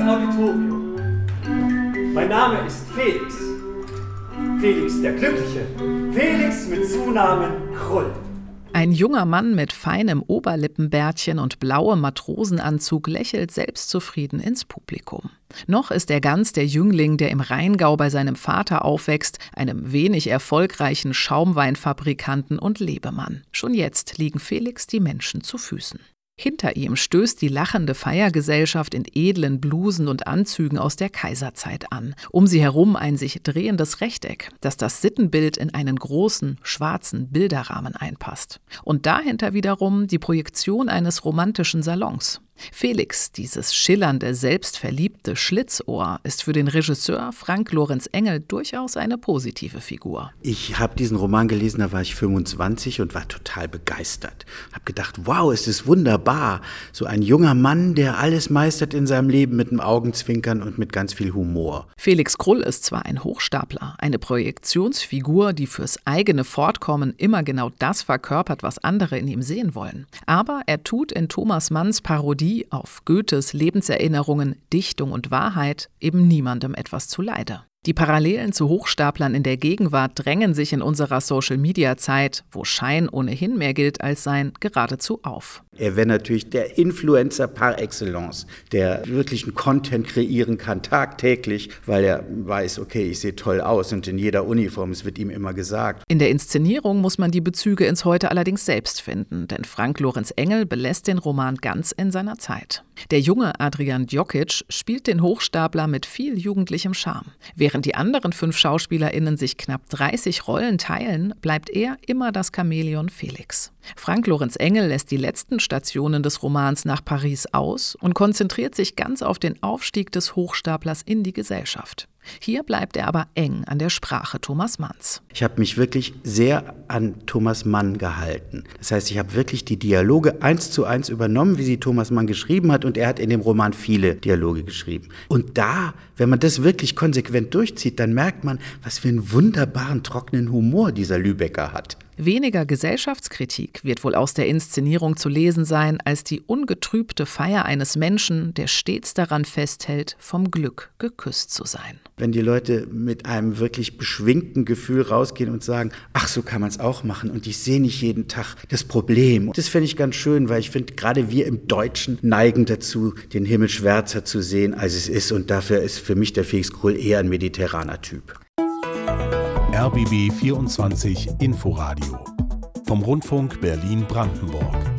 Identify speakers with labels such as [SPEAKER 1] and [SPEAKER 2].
[SPEAKER 1] Auditorium. Mein Name ist Felix. Felix der Glückliche. Felix mit Zunamen Krull.
[SPEAKER 2] Ein junger Mann mit feinem Oberlippenbärtchen und blauem Matrosenanzug lächelt selbstzufrieden ins Publikum. Noch ist er ganz der Jüngling, der im Rheingau bei seinem Vater aufwächst, einem wenig erfolgreichen Schaumweinfabrikanten und Lebemann. Schon jetzt liegen Felix die Menschen zu Füßen. Hinter ihm stößt die lachende Feiergesellschaft in edlen Blusen und Anzügen aus der Kaiserzeit an. Um sie herum ein sich drehendes Rechteck, das das Sittenbild in einen großen, schwarzen Bilderrahmen einpasst. Und dahinter wiederum die Projektion eines romantischen Salons. Felix, dieses schillernde, selbstverliebte Schlitzohr, ist für den Regisseur Frank Lorenz Engel durchaus eine positive Figur.
[SPEAKER 3] Ich habe diesen Roman gelesen, da war ich 25 und war total begeistert. Habe gedacht, wow, es ist wunderbar. So ein junger Mann, der alles meistert in seinem Leben mit einem Augenzwinkern und mit ganz viel Humor.
[SPEAKER 2] Felix Krull ist zwar ein Hochstapler, eine Projektionsfigur, die fürs eigene Fortkommen immer genau das verkörpert, was andere in ihm sehen wollen. Aber er tut in Thomas Manns Parodie auf Goethes Lebenserinnerungen, Dichtung und Wahrheit eben niemandem etwas zuleide. Die Parallelen zu Hochstaplern in der Gegenwart drängen sich in unserer Social-Media-Zeit, wo Schein ohnehin mehr gilt als Sein, geradezu auf.
[SPEAKER 3] Er wäre natürlich der Influencer par excellence, der wirklichen Content kreieren kann, tagtäglich, weil er weiß, okay, ich sehe toll aus und in jeder Uniform, es wird ihm immer gesagt.
[SPEAKER 2] In der Inszenierung muss man die Bezüge ins Heute allerdings selbst finden, denn Frank Lorenz Engel belässt den Roman ganz in seiner Zeit. Der junge Adrian Djokic spielt den Hochstapler mit viel jugendlichem Charme. Während die anderen 5 SchauspielerInnen sich knapp 30 Rollen teilen, bleibt er immer das Chamäleon Felix. Frank Lorenz Engel lässt die letzten Stationen des Romans nach Paris aus und konzentriert sich ganz auf den Aufstieg des Hochstaplers in die Gesellschaft. Hier bleibt er aber eng an der Sprache Thomas Manns.
[SPEAKER 3] Ich habe mich wirklich sehr an Thomas Mann gehalten. Das heißt, ich habe wirklich die Dialoge 1:1 übernommen, wie sie Thomas Mann geschrieben hat, und er hat in dem Roman viele Dialoge geschrieben. Und da, wenn man das wirklich konsequent durchzieht, dann merkt man, was für einen wunderbaren, trockenen Humor dieser Lübecker hat.
[SPEAKER 2] Weniger Gesellschaftskritik wird wohl aus der Inszenierung zu lesen sein, als die ungetrübte Feier eines Menschen, der stets daran festhält, vom Glück geküsst zu sein.
[SPEAKER 3] Wenn die Leute mit einem wirklich beschwingten Gefühl rausgehen und sagen, ach, so kann man es auch machen und ich sehe nicht jeden Tag das Problem. Das fände ich ganz schön, weil ich finde, gerade wir im Deutschen neigen dazu, den Himmel schwärzer zu sehen, als es ist, und dafür ist für mich der Felix Krull eher ein mediterraner Typ.
[SPEAKER 4] RBB 24 Inforadio vom Rundfunk Berlin-Brandenburg.